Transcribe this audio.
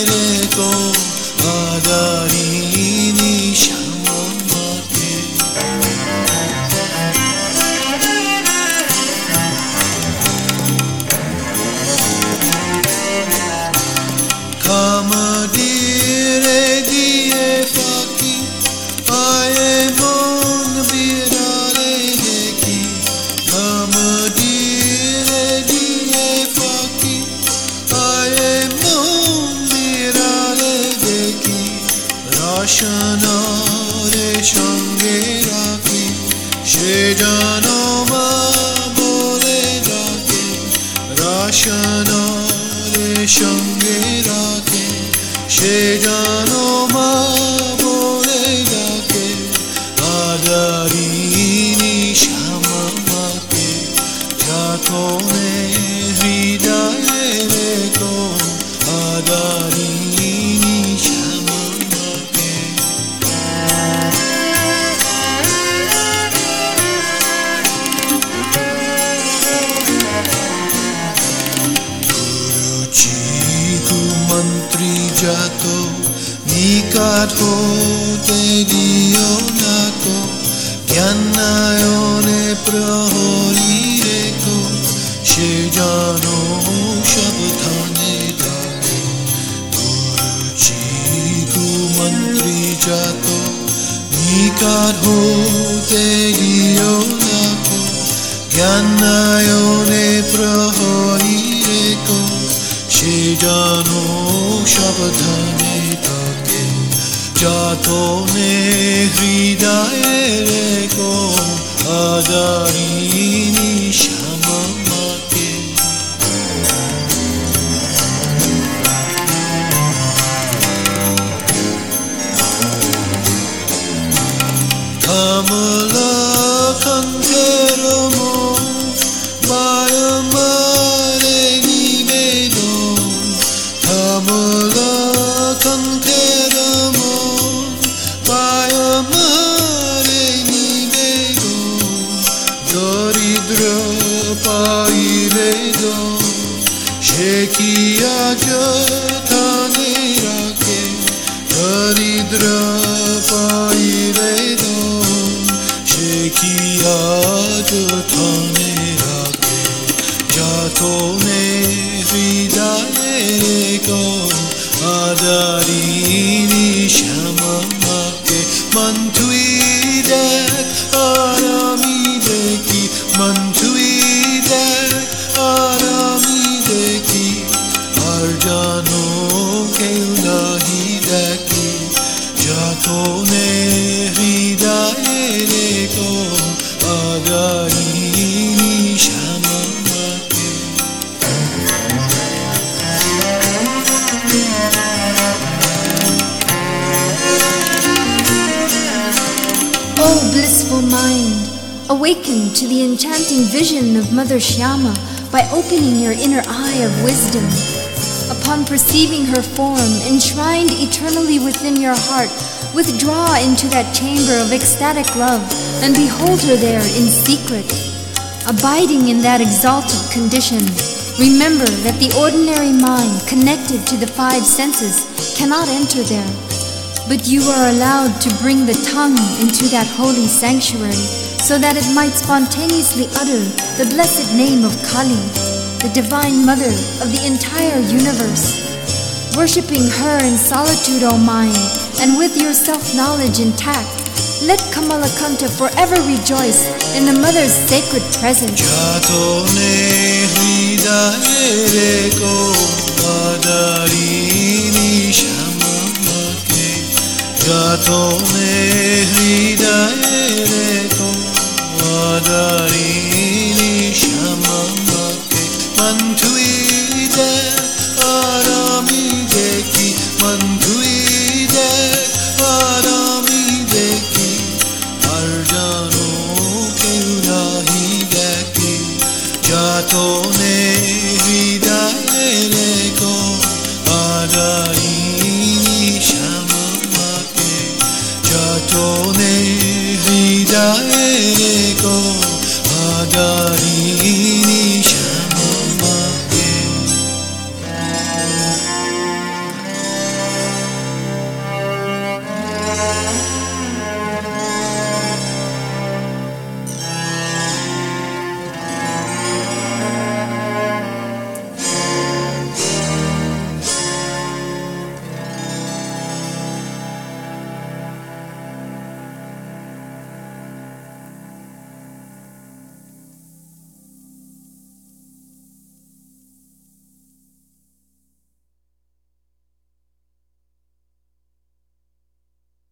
রেখো আদরিণী শ্যামাকে। খামদিরে দিয়ে পাখি আয়ে মন বিড়ালে দেখি, খামদিরে দিয়ে পাখি আয়ে মন বিড়ালে দেখি, রসনারে সঙ্গে রাখি সে যেন মা বলে ডাকে, রসনারে সঙ্গে রাখে সে যেন মা বলে ডাকে, আদরিণী শ্যামাকে। যতনে হৃদয়ে রেখো আদরিণী শ্যামাকে। গুরুজি মন্ত্রী যত নিকট হতে দিও না কো, জ্ঞানায়নে প্রহরী রেখো সে যেন সাবধানে ডাকে। গুরুজি মন্ত্রী যত নিকট হতে দিও না কো, জ্ঞানায়নে প্রহরী রেখো সে যেন সাবধানে ডাকে। যতনে হৃদয়ে রেখো আদরিণী শ্যামাকে। কমলা কণ্ঠের মন বারম্বারে নিবেদন, কমলা কণ্ঠের মন বারম্বারে নিবেদন, দরিদ্র পাইলে দন সে কি আজ থানে রাখে, দরিদ্র পাইলে দন সে কি আজ থানে রাখে। যতনে হৃদয়ে রেখো আদরিণী শ্যামাকে। মন তুই দেখ আর আমি দেখি, মন তুই দেখ আর আমি দেখি, আর জানো কেউ নাহি দেখি। যতনে হৃদয়ে রেখো Adarini শ্যামাকে। O blissful mind, awaken to the enchanting vision of Mother Shyama by opening your inner eye of wisdom. Upon perceiving her form enshrined eternally within your heart, withdraw into that chamber of ecstatic love and behold her there in secret. Abiding in that exalted condition, remember that the ordinary mind connected to the five senses cannot enter there. But you are allowed to bring the tongue into that holy sanctuary so that it might spontaneously utter the blessed name of Kali, the divine mother of the entire universe. Worshipping her in solitude, O mind, and with your self-knowledge intact, let Kamalakanta forever rejoice in the mother's sacred presence. যতনে হৃদয়ে রেখো আদরিণী শ্যামাকে। যতনে হৃদয়ে রেখো আদরিণী